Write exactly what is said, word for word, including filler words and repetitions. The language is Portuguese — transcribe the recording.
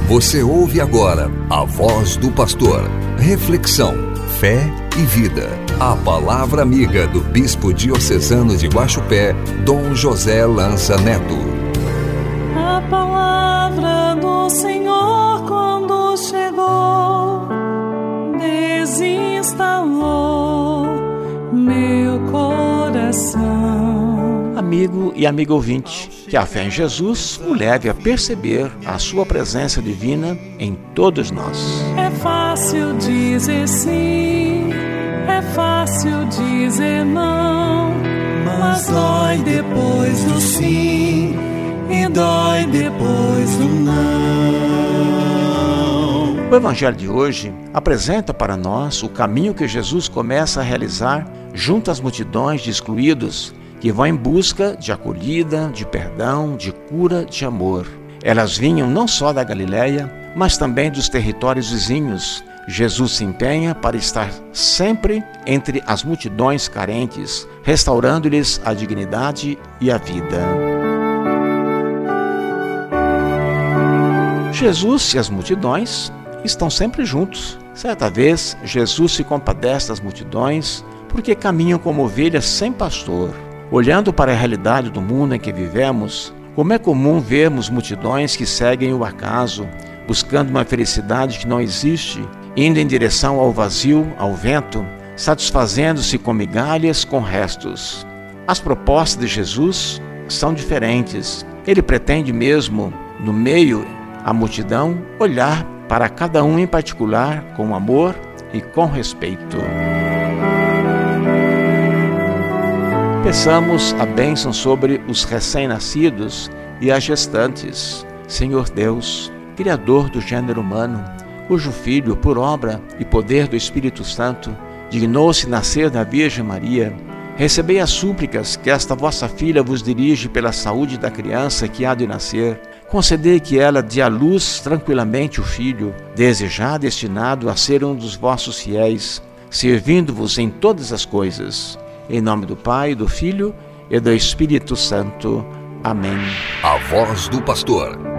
Você ouve agora a voz do pastor. Reflexão, fé e vida. A palavra amiga do bispo diocesano de Guaxupé, Dom José Lança Neto. A palavra do Senhor quando chegou, desinstalou meu coração. Amigo e amigo ouvinte, que a fé em Jesus o leve a perceber a sua presença divina em todos nós. É fácil dizer sim, é fácil dizer não, mas dói depois do sim e dói depois do não. O Evangelho de hoje apresenta para nós o caminho que Jesus começa a realizar junto às multidões de excluídos que vão em busca de acolhida, de perdão, de cura, de amor. Elas vinham não só da Galileia, mas também dos territórios vizinhos. Jesus se empenha para estar sempre entre as multidões carentes, restaurando-lhes a dignidade e a vida. Jesus e as multidões estão sempre juntos. Certa vez, Jesus se compadece das multidões porque caminham como ovelhas sem pastor. Olhando para a realidade do mundo em que vivemos, como é comum vermos multidões que seguem o acaso, buscando uma felicidade que não existe, indo em direção ao vazio, ao vento, satisfazendo-se com migalhas, com restos. As propostas de Jesus são diferentes. Ele pretende mesmo, no meio à multidão, olhar para cada um em particular com amor e com respeito. Peçamos a bênção sobre os recém-nascidos e as gestantes. Senhor Deus, Criador do gênero humano, cujo Filho, por obra e poder do Espírito Santo, dignou-se nascer da Virgem Maria, recebei as súplicas que esta vossa filha vos dirige pela saúde da criança que há de nascer. Concedei que ela dê à luz tranquilamente o Filho, desde já destinado a ser um dos vossos fiéis, servindo-vos em todas as coisas. Em nome do Pai, do Filho e do Espírito Santo. Amém. A voz do pastor.